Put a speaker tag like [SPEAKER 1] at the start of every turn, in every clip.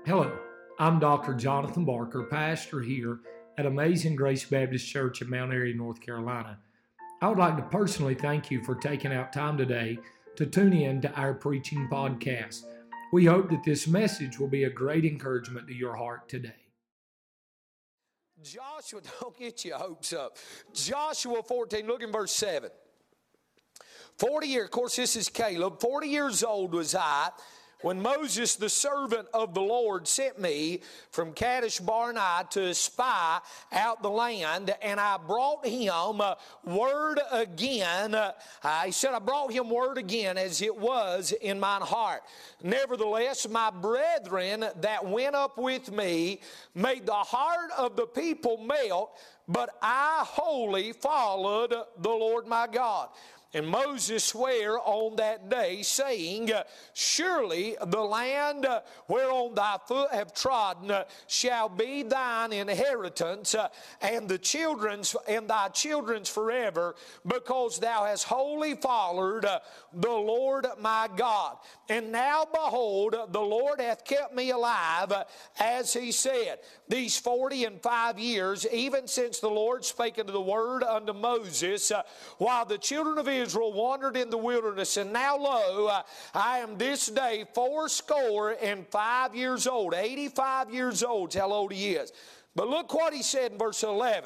[SPEAKER 1] Hello, I'm Dr. Jonathan Barker, pastor here at Amazing Grace Baptist Church in Mount Airy, North Carolina. I would like to personally thank you for taking out time today to tune in to our preaching podcast. We hope that this message will be a great encouragement to your heart today.
[SPEAKER 2] Joshua, don't get your hopes up. Joshua 14, look in verse 7. 40 years, of course this is Caleb, 40 years old was I when Moses, the servant of the Lord, sent me from Kadesh Barnea to spy out the land, and I brought him word again. He said, I brought him word again as it was in mine heart. Nevertheless, my brethren that went up with me made the heart of the people melt, but I wholly followed the Lord my God. And Moses sware on that day, saying, surely the land whereon thy foot have trodden shall be thine inheritance, and thy children's forever, because thou hast wholly followed the Lord my God. And now behold, the Lord hath kept me alive, as he said, these 45 years, even since the Lord spake unto the word unto Moses, while the children of Israel wandered in the wilderness. And now lo, I am this day 85 years old. 85 years old is how old he is. But look what he said in verse 11.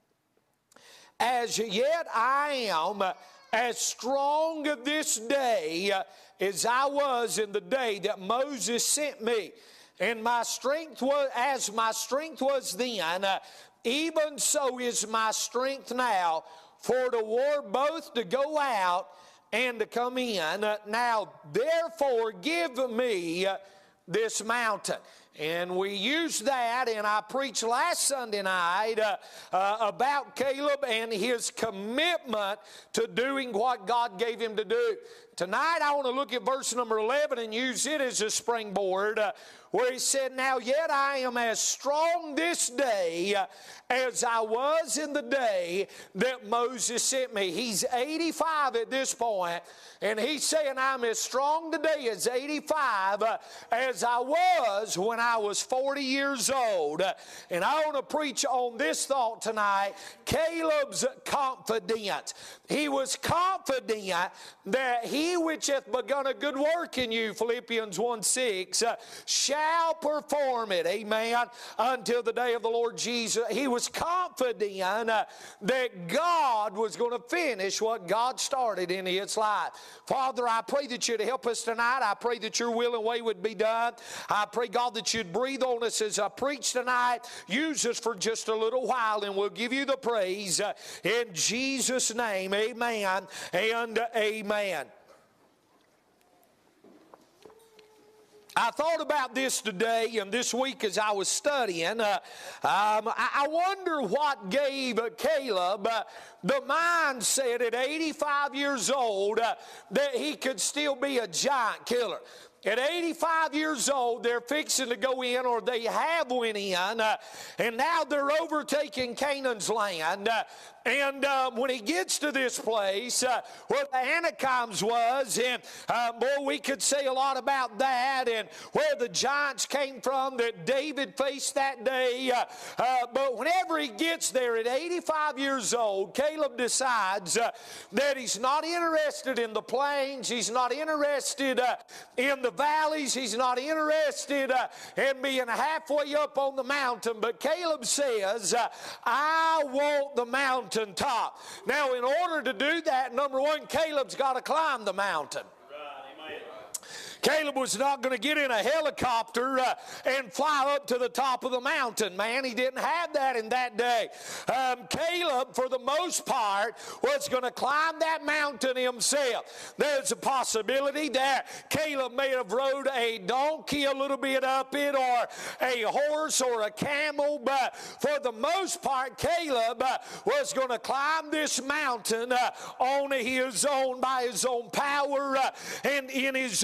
[SPEAKER 2] As yet I am as strong this day as I was in the day that Moses sent me. And my strength was, as my strength was then, even so is my strength now, for the war both to go out and to come in. Now, therefore, give me this mountain. And we used that, and I preached last Sunday night about Caleb and his commitment to doing what God gave him to do. Tonight, I want to look at verse number 11 and use it as a springboard, where he said, now yet I am as strong this day as I was in the day that Moses sent me. He's 85 at this point, and he's saying, I'm as strong today as 85 as I was when I was 40 years old. And I want to preach on this thought tonight, Caleb's confidence. He was confident that he which hath begun a good work in you, Philippians 1:6, shall perform it, amen, until the day of the Lord Jesus. He was confident that God was going to finish what God started in his life. Father, I pray that you'd help us tonight. I pray that your will and way would be done. I pray, God, that you'd breathe on us as I preach tonight. Use us for just a little while, and we'll give you the praise in Jesus' name. Amen and amen. I thought about this today and this week as I was studying. I wonder what gave Caleb the mindset at 85 years old that he could still be a giant killer. At 85 years old, they're fixing to go in, or they have went in, and now they're overtaking Canaan's land. And when he gets to this place where the Anakims was, and boy, we could say a lot about that, and where the giants came from that David faced that day. But whenever he gets there at 85 years old, Caleb decides that he's not interested in the plains, he's not interested in the valleys, he's not interested in being halfway up on the mountain, but Caleb says, I want the mountain top. Now, in order to do that, number one, Caleb's got to climb the mountain. Caleb was not going to get in a helicopter and fly up to the top of the mountain, man. He didn't have that in that day. Caleb, for the most part, was going to climb that mountain himself. There's a possibility that Caleb may have rode a donkey a little bit up it, or a horse or a camel, but for the most part, Caleb was going to climb this mountain on his own, by his own power and in his own strength.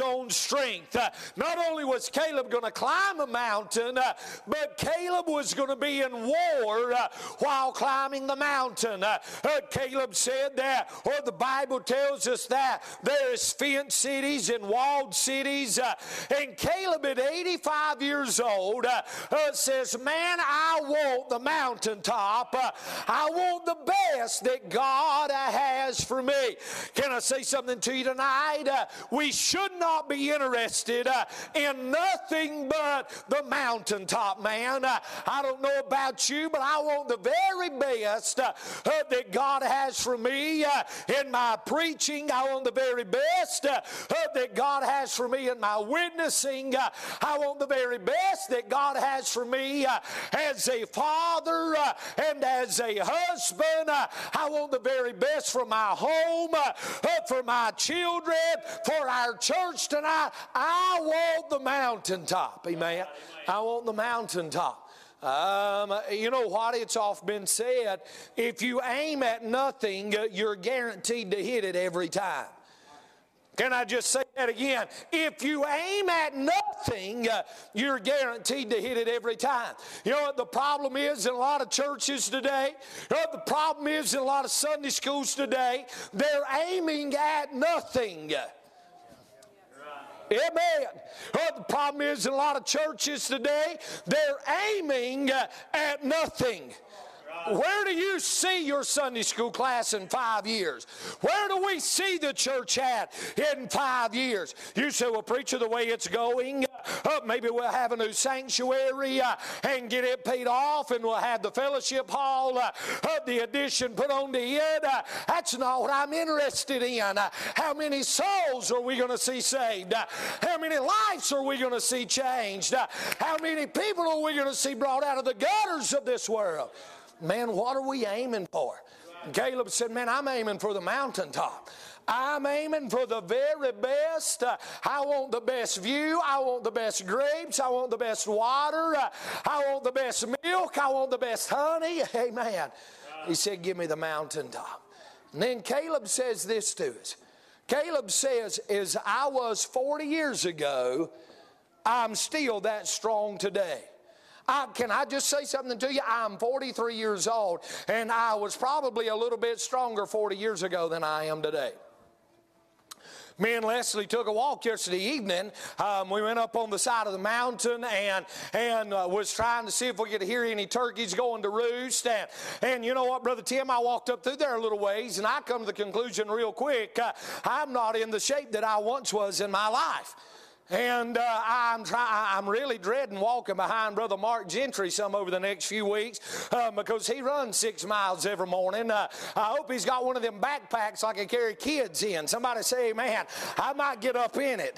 [SPEAKER 2] strength. Not only was Caleb going to climb a mountain, but Caleb was going to be in war while climbing the mountain. Caleb said that, or the Bible tells us that there is fenced cities and walled cities. And Caleb at 85 years old says, man, I want the mountaintop. I want the best that God has for me. Can I say something to you tonight? We should not be interested in nothing but the mountaintop, man. I don't know about you, but I want the very best that God has for me in my preaching. I want the very best that God has for me in my witnessing. I want the very best that God has for me as a father and as a husband. I want the very best for my home, for my children, for our church tonight. I want the mountaintop. Amen. I want the mountaintop. You know what? It's often been said, if you aim at nothing, you're guaranteed to hit it every time. Can I just say that again? If you aim at nothing, you're guaranteed to hit it every time. You know what the problem is in a lot of churches today? You know what the problem is in a lot of Sunday schools today? They're aiming at nothing. Amen. The problem is in a lot of churches today, they're aiming at nothing. Where do you see your Sunday school class in 5 years? Where do we see the church at in 5 years? You say, well, preacher, the way it's going, maybe we'll have a new sanctuary and get it paid off, and we'll have the fellowship hall, the addition put on the end. That's not what I'm interested in. How many souls are we going to see saved? How many lives are we going to see changed? How many people are we going to see brought out of the gutters of this world? Man, what are we aiming for? Caleb said, man, I'm aiming for the mountaintop. I'm aiming for the very best. I want the best view. I want the best grapes. I want the best water. I want the best milk. I want the best honey. Amen. He said, give me the mountaintop. And then Caleb says this to us. Caleb says, as I was 40 years ago, I'm still that strong today. Can I just say something to you? I'm 43 years old, and I was probably a little bit stronger 40 years ago than I am today. Me and Leslie took a walk yesterday evening. We went up on the side of the mountain and was trying to see if we could hear any turkeys going to roost. And you know what, Brother Tim, I walked up through there a little ways, and I come to the conclusion real quick, I'm not in the shape that I once was in my life. And I'm really dreading walking behind Brother Mark Gentry some over the next few weeks because he runs 6 miles every morning. I hope he's got one of them backpacks I can carry kids in. Somebody say, man, I might get up in it.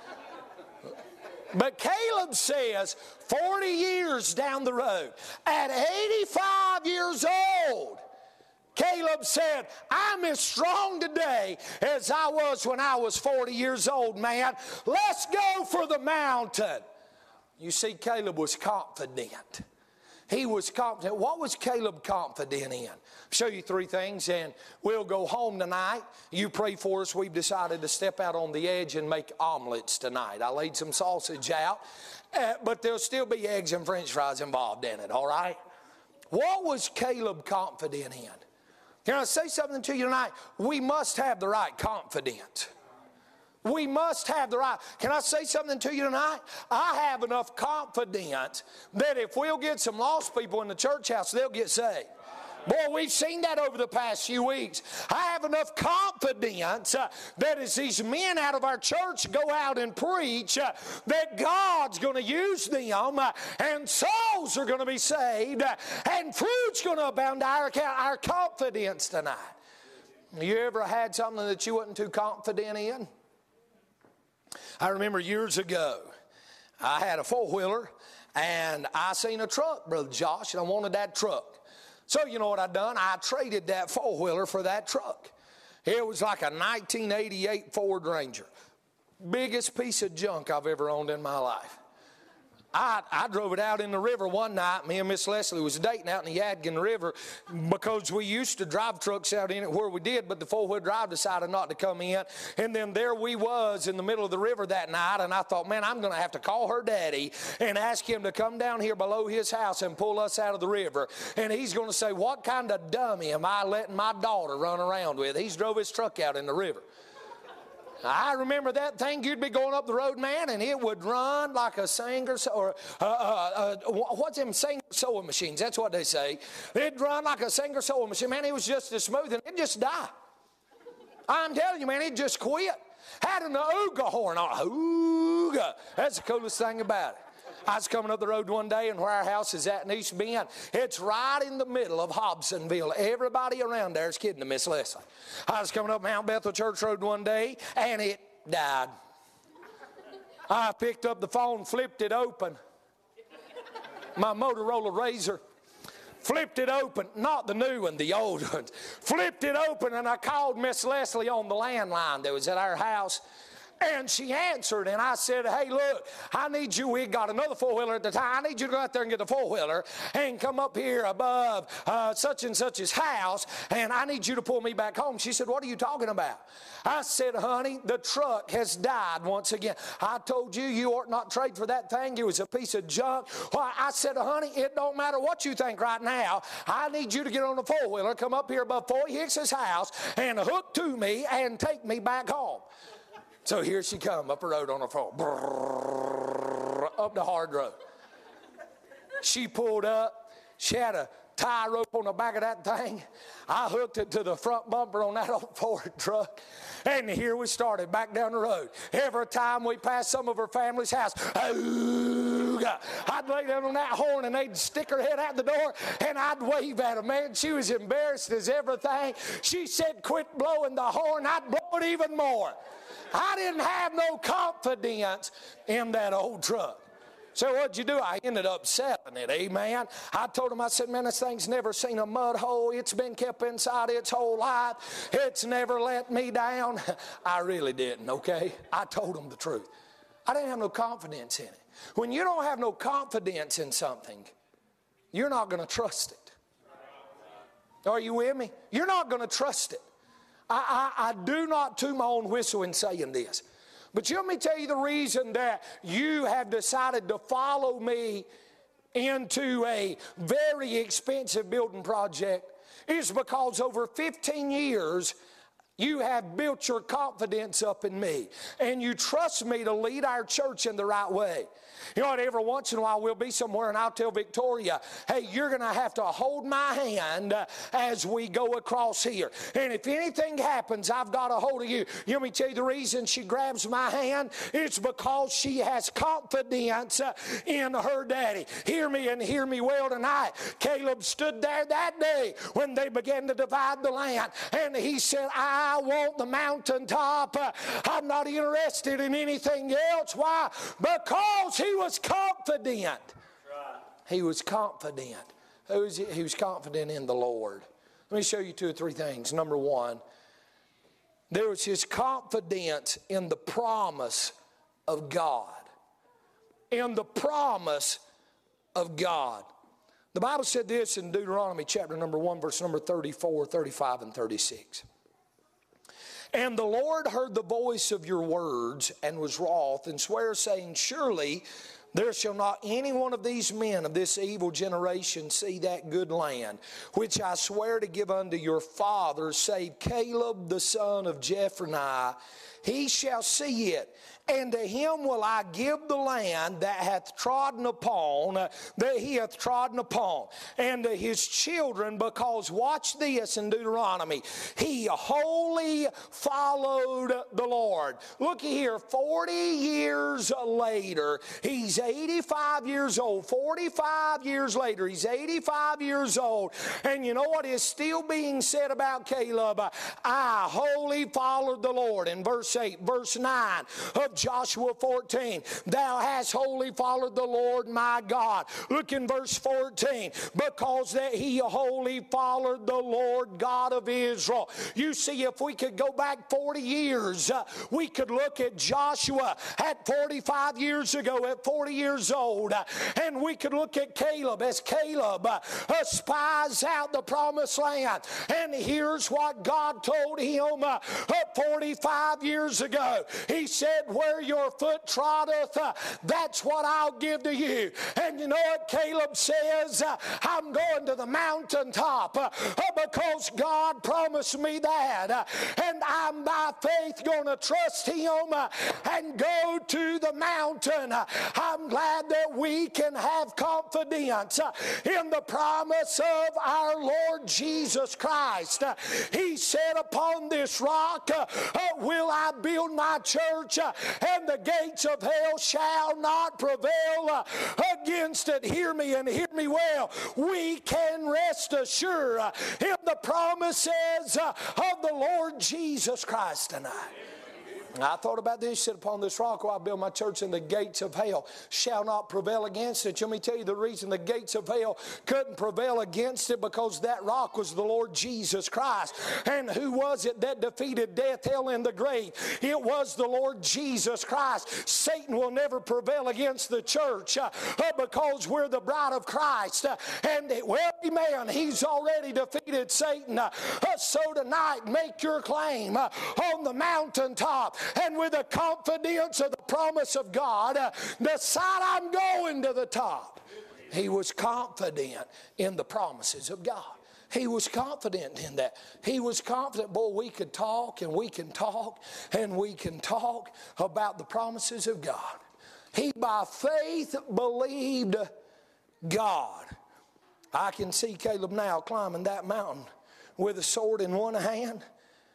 [SPEAKER 2] But Caleb says 40 years down the road, at 85 years old, Caleb said, I'm as strong today as I was when I was 40 years old, man. Let's go for the mountain. You see, Caleb was confident. He was confident. What was Caleb confident in? I'll show you 3 things, and we'll go home tonight. You pray for us. We've decided to step out on the edge and make omelets tonight. I laid some sausage out, but there'll still be eggs and french fries involved in it, all right? What was Caleb confident in? Can I say something to you tonight? We must have the right confidence. We must have the right. Can I say something to you tonight? I have enough confidence that if we'll get some lost people in the church house, they'll get saved. Boy, we've seen that over the past few weeks. I have enough confidence that as these men out of our church go out and preach, that God's going to use them and souls are going to be saved and fruit's going to abound. Our confidence tonight. You ever had something that you wasn't too confident in? I remember years ago, I had a 4-wheeler and I seen a truck, Brother Josh, and I wanted that truck. So you know what I done? I traded that 4-wheeler for that truck. It was like a 1988 Ford Ranger. Biggest piece of junk I've ever owned in my life. I drove it out in the river one night. Me and Miss Leslie was dating out in the Yadkin River because we used to drive trucks out in it where we did, but the four-wheel drive decided not to come in. And then there we was in the middle of the river that night, and I thought, man, I'm going to have to call her daddy and ask him to come down here below his house and pull us out of the river. And he's going to say, what kind of dummy am I letting my daughter run around with? He's drove his truck out in the river. I remember that thing. You'd be going up the road, man, and it would run like a Singer or what's them Singer sewing machines? That's what they say. It'd run like a Singer sewing machine. Man, it was just as smooth, and it just died. I'm telling you, man, it just quit. Had an ooga horn on it. Ooga. That's the coolest thing about it. I was coming up the road one day, and where our house is at in East Bend, it's right in the middle of Hobsonville. Everybody around there is kidding to Miss Leslie. I was coming up Mount Bethel Church Road one day, and it died. I picked up the phone, flipped it open. My Motorola Razor. Flipped it open, not the new one, the old one. Flipped it open, and I called Miss Leslie on the landline that was at our house. And she answered, and I said, hey, look, I need you. We got another four-wheeler at the time. I need you to go out there and get the four-wheeler and come up here above such and such's house, and I need you to pull me back home. She said, what are you talking about? I said, honey, the truck has died once again. I told you, you ought not trade for that thing. It was a piece of junk. Well, I said, honey, it don't matter what you think right now. I need you to get on the four-wheeler, come up here above Foy Hicks's house, and hook to me and take me back home. So here she come up the road on her phone, up the hard road. She pulled up. She had a tie rope on the back of that thing. I hooked it to the front bumper on that old Ford truck. And here we started back down the road. Every time we passed some of her family's house, I'd lay down on that horn and they'd stick her head out the door and I'd wave at them. Man, she was embarrassed as everything. She said, quit blowing the horn. I'd blow it even more. I didn't have no confidence in that old truck. So what'd you do? I ended up selling it, amen. I told him, I said, man, this thing's never seen a mud hole. It's been kept inside its whole life. It's never let me down. I really didn't, okay? I told him the truth. I didn't have no confidence in it. When you don't have no confidence in something, you're not going to trust it. Are you with me? You're not going to trust it. I do not toot my own whistle in saying this. But let me tell you the reason that you have decided to follow me into a very expensive building project is because over 15 years you have built your confidence up in me. And you trust me to lead our church in the right way. You know what, every once in a while we'll be somewhere and I'll tell Victoria, hey, you're going to have to hold my hand as we go across here. And if anything happens, I've got a hold of you. You want me to tell you the reason she grabs my hand? It's because she has confidence in her daddy. Hear me and hear me well tonight. Caleb stood there that day when they began to divide the land. And he said, I want the mountaintop. I'm not interested in anything else. Why? Because he was confident. He was confident. He was confident in the Lord. Let me show you two or three things. Number one, there was his confidence in the promise of God. In the promise of God. The Bible said this in Deuteronomy chapter number 1, verse number 34, 35, and 36. And the Lord heard the voice of your words and was wroth and sware, saying, surely there shall not any one of these men of this evil generation see that good land, which I swear to give unto your fathers, save Caleb the son of Jephunneh. He shall see it, and to him will I give the land that hath trodden upon, that he hath trodden upon, and to his children, because, watch this in Deuteronomy, he wholly followed the Lord. Look here, 40 years later, he's 85 years old. 45 years later, he's 85 years old. And you know what is still being said about Caleb? I wholly followed the Lord. In verse 8, verse 9 of of Joshua 14. Thou hast wholly followed the Lord my God. Look in verse 14. Because that he wholly followed the Lord God of Israel. You see, if we could go back 40 years, we could look at Joshua at 45 years ago, at 40 years old, and we could look at Caleb as Caleb spies out the promised land. And here's what God told him 45 years ago. He said, where your foot trotteth, that's what I'll give to you. And you know what Caleb says? I'm going to the mountaintop because God promised me that. And I'm by faith going to trust him and go to the mountain. I'm glad that we can have confidence in the promise of our Lord Jesus Christ. He said, upon this rock will I build my church, and the gates of hell shall not prevail against it. Hear me and hear me well. We can rest assured in the promises of the Lord Jesus Christ tonight. I thought about this. He said, upon this rock will I build my church, and the gates of hell shall not prevail against it. Let me tell you the reason the gates of hell couldn't prevail against it, because that rock was the Lord Jesus Christ. And who was it that defeated death, hell, and the grave? It was the Lord Jesus Christ. Satan will never prevail against the church because we're the bride of Christ. And well, amen, he's already defeated Satan. So tonight, make your claim on the mountaintop. And with the confidence of the promise of God, decide I'm going to the top. He was confident in the promises of God. He was confident in that. He was confident, boy, we could talk and we can talk and we can talk about the promises of God. He by faith believed God. I can see Caleb now climbing that mountain with a sword in one hand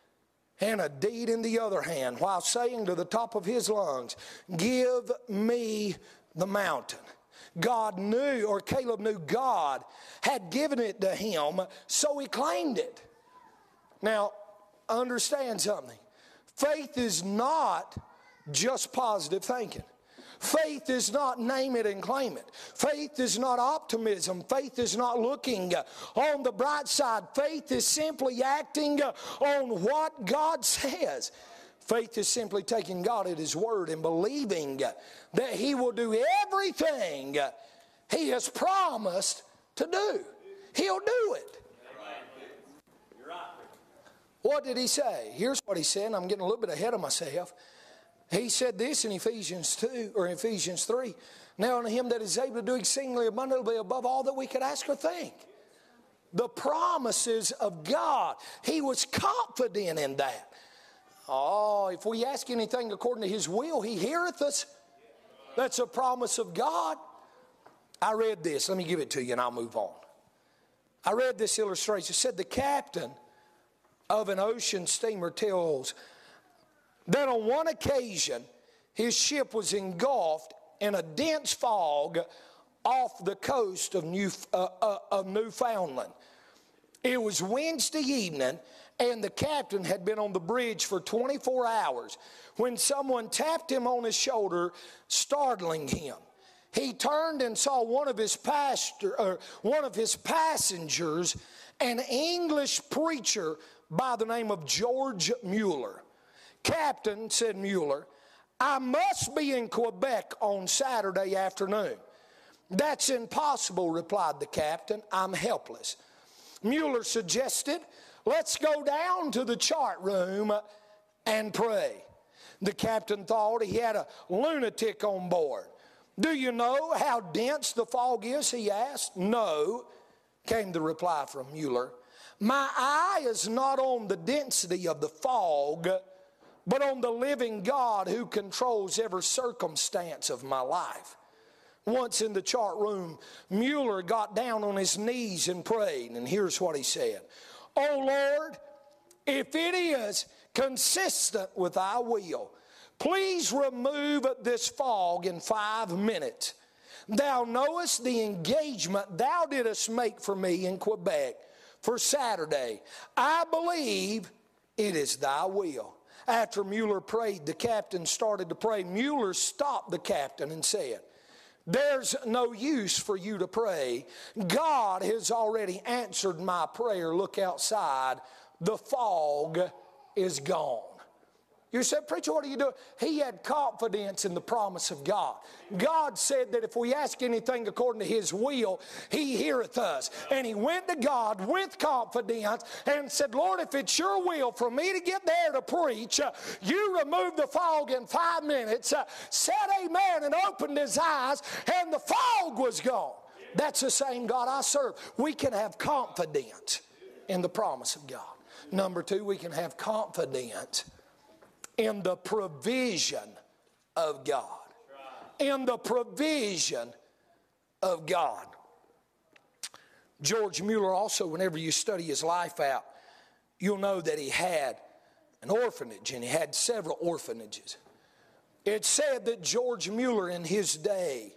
[SPEAKER 2] and a deed in the other hand, while saying to the top of his lungs, give me the mountain. God knew, or Caleb knew, God had given it to him, so he claimed it. Now, understand something. Faith is not just positive thinking. Faith is not name it and claim it. Faith is not optimism. Faith is not looking on the bright side. Faith is simply acting on what God says. Faith is simply taking God at His word and believing that He will do everything He has promised to do. He'll do it. What did He say? Here's what He said. I'm getting a little bit ahead of myself. He said this in Ephesians 2 or Ephesians 3. Now unto Him that is able to do exceedingly abundantly above all that we could ask or think. The promises of God. He was confident in that. Oh, if we ask anything according to His will, He heareth us. That's a promise of God. I read this. Let me give it to you and I'll move on. I read this illustration. It said the captain of an ocean steamer tells that on one occasion his ship was engulfed in a dense fog off the coast of Newfoundland. It was Wednesday evening, and the captain had been on the bridge for 24 hours when someone tapped him on his shoulder, startling him. He turned and saw one of his passengers, an English preacher by the name of George Mueller. Captain, said Mueller, I must be in Quebec on Saturday afternoon. That's impossible, replied the captain. I'm helpless. Mueller suggested, let's go down to the chart room and pray. The captain thought he had a lunatic on board. Do you know how dense the fog is, he asked. No, came the reply from Mueller. My eye is not on the density of the fog, but on the living God who controls every circumstance of my life. Once in the chart room, Mueller got down on his knees and prayed, and here's what he said. Oh Lord, if it is consistent with thy will, please remove this fog in 5 minutes. Thou knowest the engagement thou didst make for me in Quebec for Saturday. I believe it is thy will. after Mueller prayed, the captain started to pray. Mueller stopped the captain and said, "There's no use for you to pray. God has already answered my prayer. Look outside. The fog is gone." You said, "Preacher, what are you doing?" He had confidence in the promise of God. God said that if we ask anything according to His will, He heareth us. And he went to God with confidence and said, "Lord, if it's your will for me to get there to preach, you remove the fog in 5 minutes." Said amen and opened his eyes, and the fog was gone. That's the same God I serve. We can have confidence in the promise of God. Number 2, we can have confidence in the provision of God. In the provision of God. George Mueller also, whenever you study his life out, you'll know that he had an orphanage, and he had several orphanages. It's said that George Mueller in his day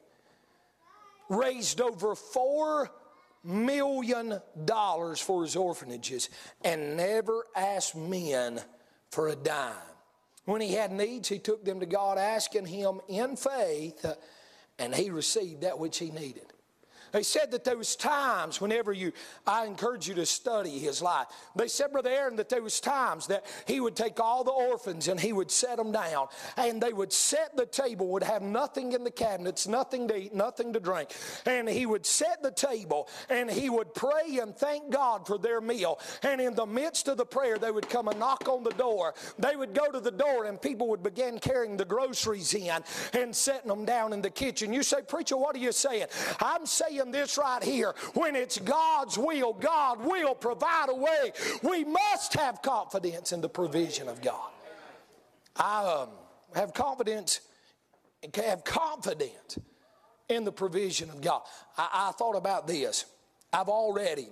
[SPEAKER 2] raised over $4 million for his orphanages and never asked men for a dime. When he had needs, he took them to God, asking Him in faith, and he received that which he needed. They said that there was times whenever I encourage you to study his life. They said, Brother Aaron, that there was times that he would take all the orphans and he would set them down, and they would set the table, would have nothing in the cabinets, nothing to eat, nothing to drink. And he would set the table and he would pray and thank God for their meal. And in the midst of the prayer, they would come and knock on the door. They would go to the door and people would begin carrying the groceries in and setting them down in the kitchen. You say, "Preacher, what are you saying?" I'm saying this right here. When it's God's will, God will provide a way. We must have confidence in the provision of God. I have confidence in the provision of God. I thought about this. I've already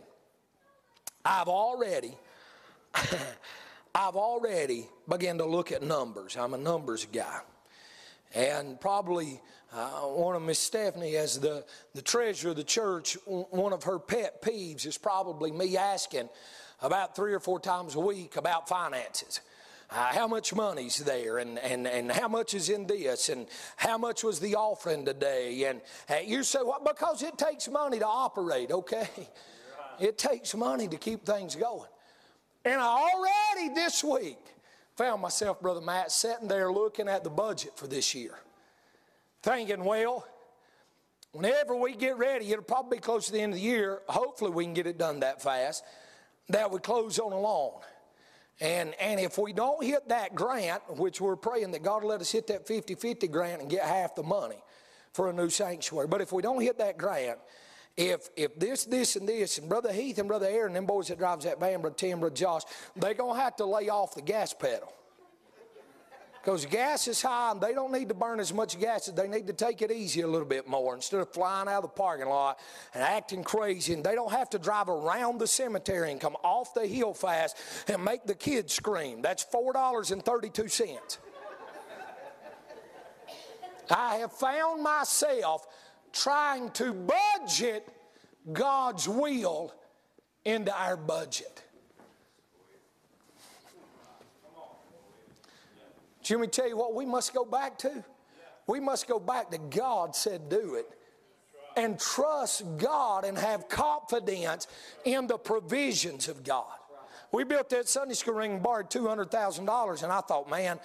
[SPEAKER 2] begun to look at numbers. I'm a numbers guy. And probably one of Miss Stephanie, as the treasurer of the church, one of her pet peeves is probably me asking about 3 or 4 times a week about finances. How much money's there, and how much is in this, and how much was the offering today? And you say, "Well, because it takes money to operate," okay? It takes money to keep things going. And I already this week found myself, Brother Matt, sitting there looking at the budget for this year, thinking, well, whenever we get ready, it'll probably be close to the end of the year. Hopefully we can get it done that fast, that we close on a loan. And if we don't hit that grant, which we're praying that God will let us hit that 50-50 grant and get half the money for a new sanctuary. But if we don't hit that grant, if this, and Brother Heath and Brother Aaron, them boys that drives that van, Brother Tim, Brother Josh, they're going to have to lay off the gas pedal. Because gas is high, and they don't need to burn as much gas. They need to take it easy a little bit more instead of flying out of the parking lot and acting crazy. And they don't have to drive around the cemetery and come off the hill fast and make the kids scream. That's $4.32. I have found myself trying to budget God's will into our budget. Let me tell you what we must go back to. We must go back to God said do it. And trust God and have confidence in the provisions of God. We built that Sunday school ring and borrowed $200,000, and I thought, man,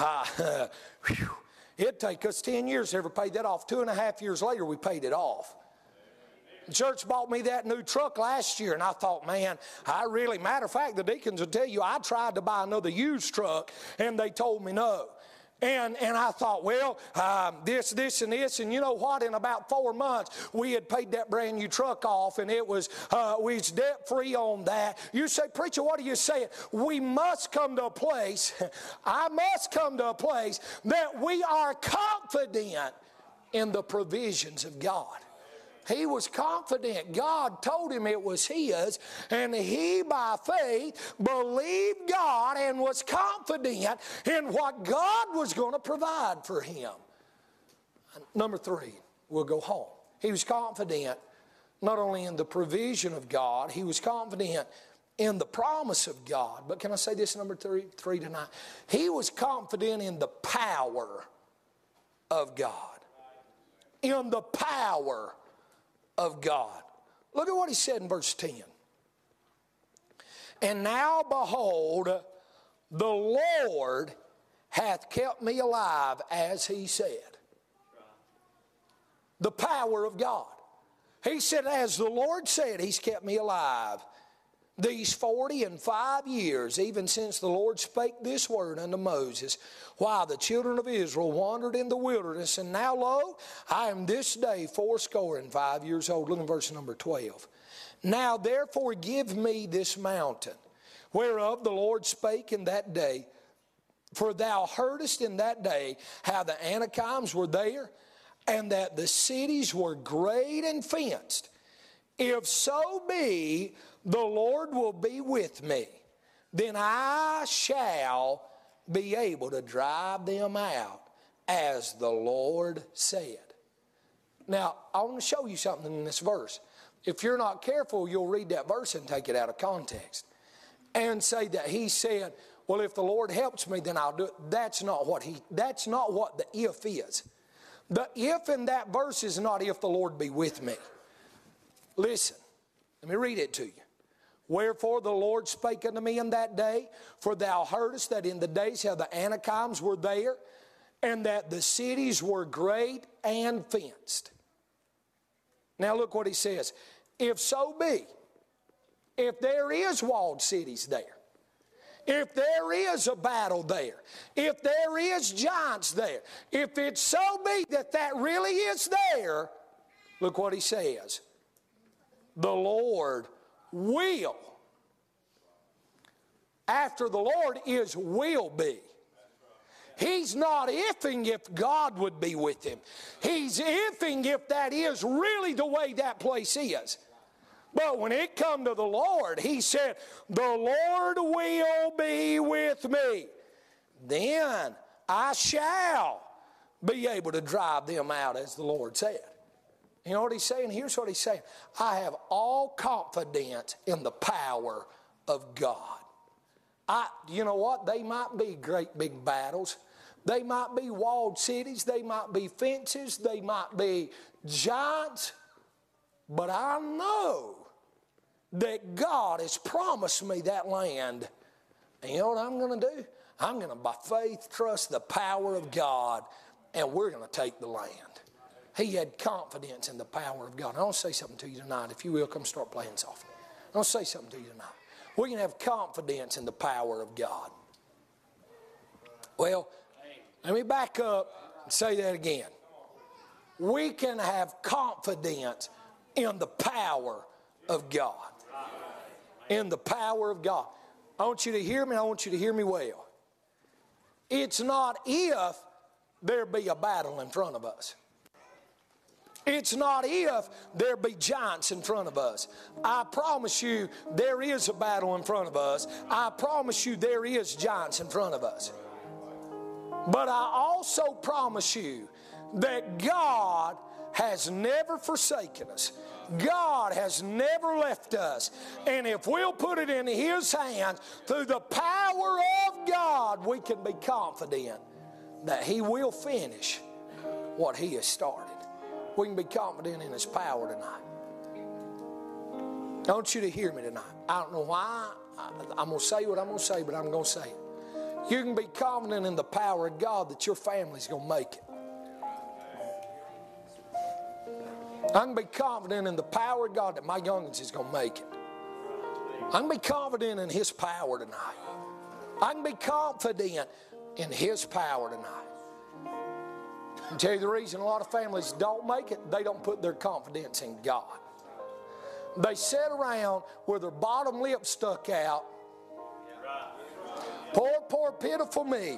[SPEAKER 2] it'd take us 10 years to ever pay that off. 2.5 years later, we paid it off. The church bought me that new truck last year, and I thought, man, matter of fact, the deacons will tell you, I tried to buy another used truck, and they told me no. And I thought, well, this, and this, and you know what? In about 4 months, we had paid that brand new truck off, and we was debt-free on that. You say, "Preacher, what are you saying?" We must come to a place, I must come to a place that we are confident in the provisions of God. He was confident. God told him it was his, and he by faith believed God and was confident in what God was going to provide for him. Number 3, we'll go home. He was confident not only in the provision of God, he was confident in the promise of God. But can I say this, number three tonight? He was confident in the power of God. In the power of God. Look at what he said in verse 10. And now behold, the Lord hath kept me alive as he said. The power of God. He said, as the Lord said, he's kept me alive these 45 years, even since the Lord spake this word unto Moses, while the children of Israel wandered in the wilderness. And now, lo, I am this day 85 years old. Look at verse number 12. Now, therefore, give me this mountain, whereof the Lord spake in that day. For thou heardest in that day how the Anakims were there, and that the cities were great and fenced. If so be the Lord will be with me, then I shall be able to drive them out, as the Lord said. Now, I want to show you something in this verse. If you're not careful, you'll read that verse and take it out of context and say that he said, well, if the Lord helps me, then I'll do it. That's not what the if is. The if in that verse is not if the Lord be with me. Listen, let me read it to you. Wherefore the Lord spake unto me in that day, for thou heardest that in the days how the Anakims were there, and that the cities were great and fenced. Now look what he says. If so be, if there is walled cities there, if there is a battle there, if there is giants there, if it so be that that really is there, look what he says. The Lord will. After the Lord is will be. He's not ifing if God would be with him. He's ifing if that is really the way that place is. But when it come to the Lord, he said, the Lord will be with me. Then I shall be able to drive them out, as the Lord said. You know what he's saying? Here's what he's saying. I have all confidence in the power of God. You know what? They might be great big battles. They might be walled cities. They might be fences. They might be giants. But I know that God has promised me that land. And you know what I'm going to do? I'm going to, by faith, trust the power of God, and we're going to take the land. He had confidence in the power of God. I want to say something to you tonight. If you will, come start playing softly. I want to say something to you tonight. We can have confidence in the power of God. Well, let me back up and say that again. We can have confidence in the power of God. In the power of God. I want you to hear me. I want you to hear me well. It's not if there be a battle in front of us. It's not if there be giants in front of us. I promise you there is a battle in front of us. I promise you there is giants in front of us. But I also promise you that God has never forsaken us. God has never left us. And if we'll put it in his hands, through the power of God, we can be confident that he will finish what he has started. We can be confident in his power tonight. I want you to hear me tonight. I don't know why. I'm going to say what I'm going to say, but I'm going to say it. You can be confident in the power of God that your family's going to make it. I can be confident in the power of God that my youngins is going to make it. I can be confident in his power tonight. I can be confident in his power tonight. I'll tell you the reason a lot of families don't make it, they don't put their confidence in God. They sit around with their bottom lip stuck out. Poor, poor, pitiful me.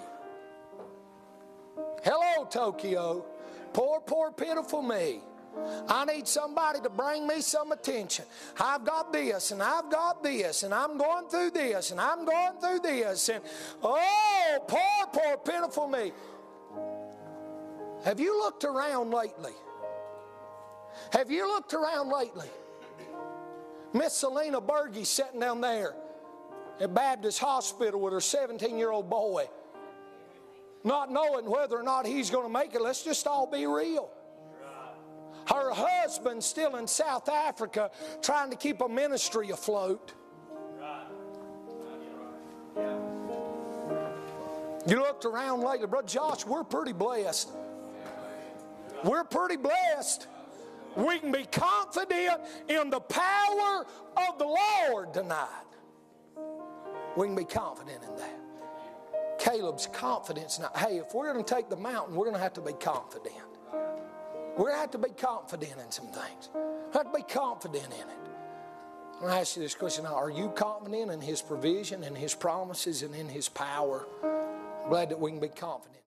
[SPEAKER 2] Hello, Tokyo. Poor, poor, pitiful me. I need somebody to bring me some attention. I've got this, and I've got this, and I'm going through this, and I'm going through this, and oh, poor, poor, pitiful me. Have you looked around lately? Have you looked around lately? Miss Selena Berge sitting down there at Baptist Hospital with her 17-year-old boy, not knowing whether or not he's going to make it. Let's just all be real. Her husband still in South Africa trying to keep a ministry afloat. You looked around lately, Brother Josh, we're pretty blessed. We're pretty blessed. We can be confident in the power of the Lord tonight. We can be confident in that. Caleb's confidence now. Hey, if we're going to take the mountain, we're going to have to be confident. We're going to have to be confident in some things. We have to be confident in it. I'm going to ask you this question now. Are you confident in His provision and His promises and in His power? I'm glad that we can be confident.